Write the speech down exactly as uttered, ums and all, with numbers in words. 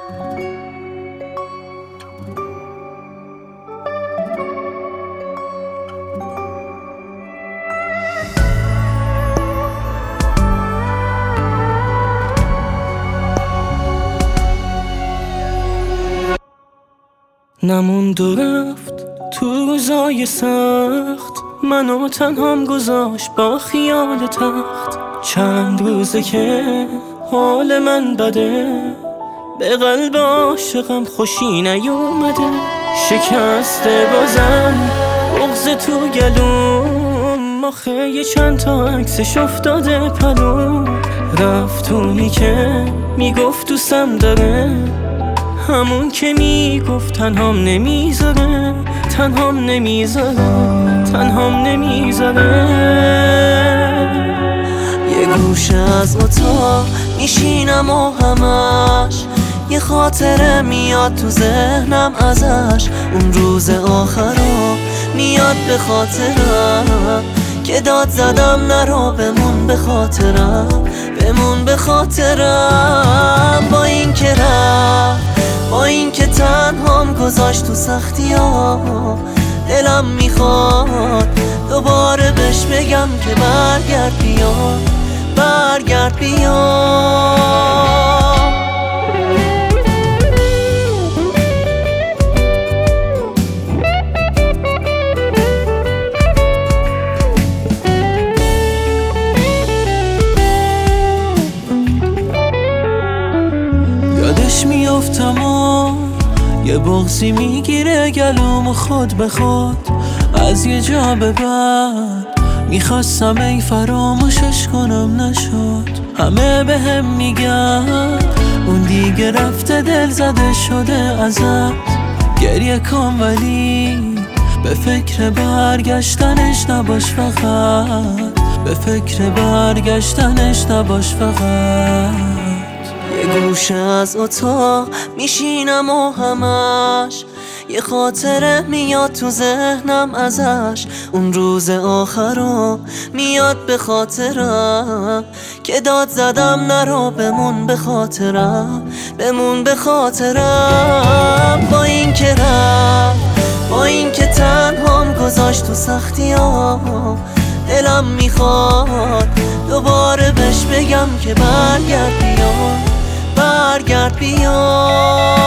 نموند و رفت تو روزای سخت، منو تنهام گذاشت با خیال تخت. چند روزه که حال من بده، به قلب عاشقم خوشی نیومده. شکسته بازم بغض تو گلوم، آخه یه چند تا عکسش افتاده پلوم. رفتونی که میگفت دوستم داره، همون که میگفت تنهام نمیذاره، تنهام نمیذاره، تنهام نمیذاره. یه گوشه از اتاق میشینم و همش یه خاطره میاد تو ذهنم ازش. اون روز آخرا میاد به خاطرم که داد زدم نرو بمون به خاطرم، بمون به خاطرم. با این که رفت، با این که تنهام گذاشت تو سختی ها، دلم میخواد دوباره بهش بگم که برگرد بیا، برگرد بیا. یادش میافتم و یه بغضی میگیره گلوم و خود به خود. از یه جا به بعد میخواستم ای فراموشش کنم نشد. همه به هم میگن اون دیگه رفته دل زده شده ازت. گریه کن ولی به فکر برگشتنش نباش فقط، به فکر برگشتنش نباش فقط. یه گوشه از اتاق میشینم و همش یه خاطره میاد تو ذهنم ازش. اون روز آخرا میاد به خاطرم که داد زدم نرو بمون به خاطرم، بمون به خاطرم. با این که رفت، با این که تنهام گذاشت تو سختی ها، دلم میخواد دوباره بهش بگم که برگرد بیا، برگرد بیا.